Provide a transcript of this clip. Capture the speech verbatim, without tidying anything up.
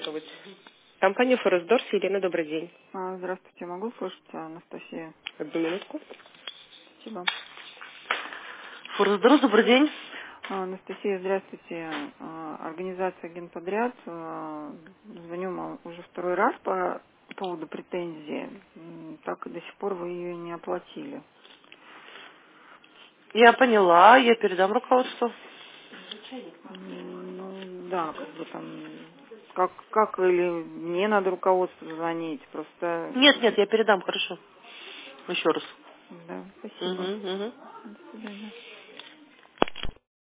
консультировать. Компания Форесдорс, Елена, добрый день. А, Здравствуйте, могу слышать, Анастасия? Одну минутку. Спасибо. Форесдорс, добрый день. А, Анастасия, здравствуйте. А, Организация Генподряд. А, Звоню вам уже второй раз по поводу претензии. М, Так и до сих пор вы ее не оплатили. Я поняла, я передам руководству. М, Ну да, как бы там, как, как или мне надо руководству звонить, просто, Нет, нет, я передам, хорошо. Еще раз. да, спасибо. Угу, угу. До свидания.